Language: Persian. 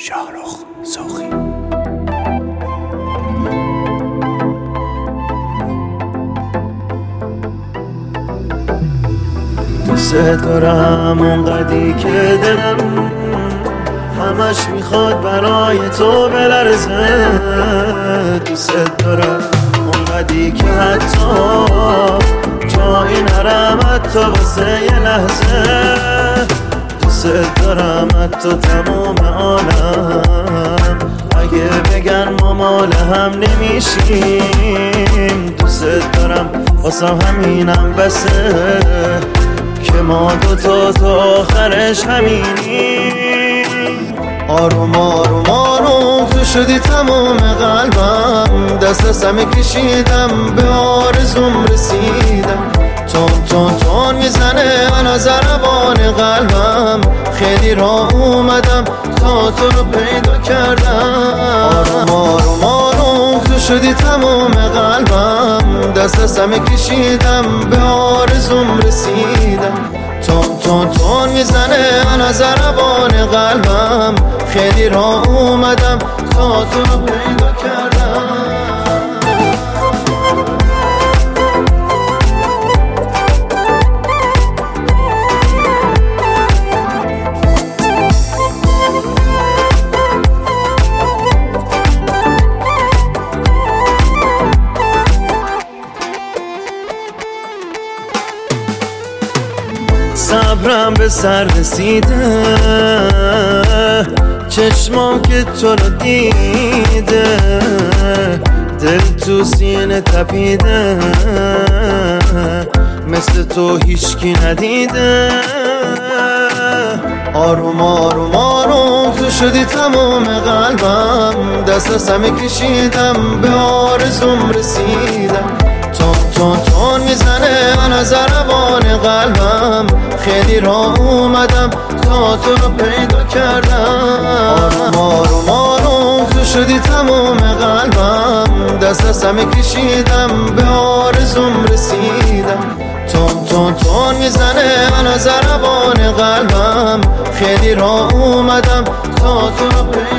شاهرخ سوخی. دوست دارم اونقدی که دلم همش میخواد برای تو بلرزه. دوست دارم اونقدی که حتی جایی نرم حتی واسه یه لحظه. دوست دارم حتی تموم عالم اگه بگن ما مال هم نمیشیم. دوست دارم واسه همینم بسه که ما دوتا تا آخرش همینیم. آروم آروم آروم تو شدی تمام قلبم، دست همه کشیدم به آرزوم رسیدم. تون میزنه الان ضربان قلبم، خیلی راه اومدم تا تو رو پیدا کردم. آروم آروم تو شدی تمام قلبم، دست همه کشیدم به آرزوم رسیدم. تون میزنه الان ضربان قلبم، خیلی راه اومدم تا تو رو پیدا کردم. صبرم به سر رسیده، چشمام که تو رو دیده، دل تو سینه تپیده، مثل تو هیچکی ندیده. آروم آروم آروم تو شدی تمام قلبم، دست همه کشیدم به آرزوم رسیدم. تون میزنه الان ضربان قلبم، خیلی راه اومدم تا تو رو پیدا کردم. آروم آروم تو شدی تمام قلبم، دست همه کشیدم به آرزوم رسیدم. تون میزنه الان ضربان قلبم، خیلی راه اومدم تا تو رو پیدا کردم.